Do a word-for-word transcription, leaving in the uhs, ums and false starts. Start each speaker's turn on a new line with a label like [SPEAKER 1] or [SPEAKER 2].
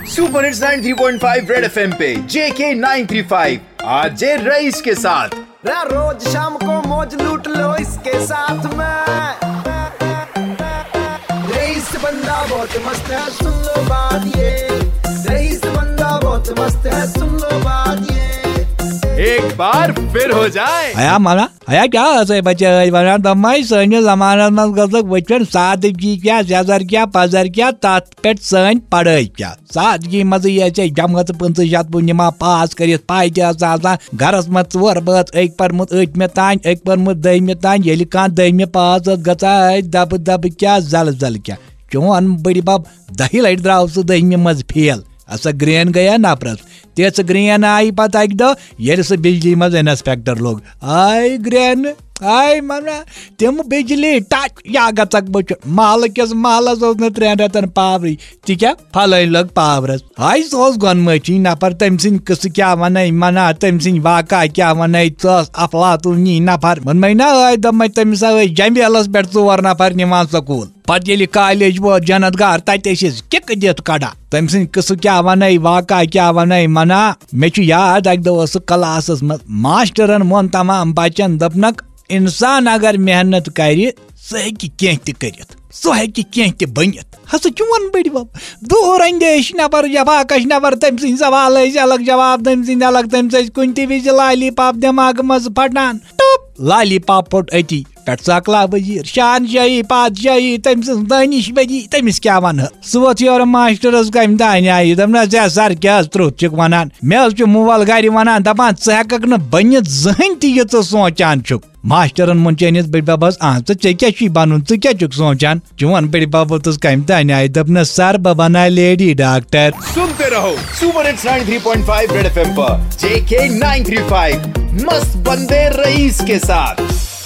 [SPEAKER 1] Super hits ninety three point five red FM पे JK nine three five आज जे rice के साथ।
[SPEAKER 2] रोज शाम को मौज लूट लो इसके साथ में। रईस बंदा बहुत मस्त है, सुन लो बात ये। रईस बंदा बहुत मस्त है, सुन लो बात ये।
[SPEAKER 1] एक बार फिर हो जाए
[SPEAKER 3] आया माना आया क्या है बच्चे बना दमाई सैन जमाना मज गजक वचन सादगी क्या जजर क्या पजर क्या तथ पे सन पढ़ाई क्या सादगी मज ये जमत पंच शतवु नमा पास कर पाई आसान गरस मज चोर बत अक पर्मुत अठमे तान अक पर्मुत दहमे तान ये कह दहमे पास गचान दब दब क्या जल जल क्या चौन बड़ी बब दही लट द्राव सह दहमे मज फेल असा ग्रेन गया नफरस तेज ग्रेन आई पत अक दह ये सह बिजली मज इंस्पेक्टर लोग आई ग्रेन आई मना तम बिजली टच या गचक बच महल किस महलस त्रेन रतन पावर ती क्या फलन लग पावरस आई सह गोनमची नफर तम सिंह किस क्या वन मना तम सिंह वाक़ा क्या वन अफलातूनी नफर वन ना आई दम तमिस जमेलस पे चोर नफर निवान स्कूल पत ये कॉलेज वो जनत गार तत किक दित कड़ा तम सिंह किस क्या वन वाक़ा क्या वन मना मे याद अक दह क्लास मज मास्टरन वोन तमाम बचन दपनक इंसान अगर मेहनत कर सह हेकि कह कर सह हेकि कह बनित हसा चोन बड़ बब दूर अंदेश नफर जबाकश नफर तम सिंह सवाल अलग जवाब तम सिंह अलग तम कुन विज लाली पाप दिमाग मज फटान टप लाली पाप फुट अति पे सकला वजीर शान शाही पातशाही तम दानिश वजी तमिस क्या वन सह वो योर मास्टरस कम दान आई दपना ऐ सर क्या त्रुथ वन मे मोबाइल गर वन दपान ह बनित जहन ती सोचान मास्टरन मुन चनिस बड़ बबस आ चे क्या बन क्या सोचान चोन बड़ बब तुस कम दान आई दपना सर ब बना लेडी डॉक्टर।
[SPEAKER 1] सुनते रहो super hits ninety three point five red FM पर जेके नाइन थ्री फाइव मस्त बंदे रईस के साथ।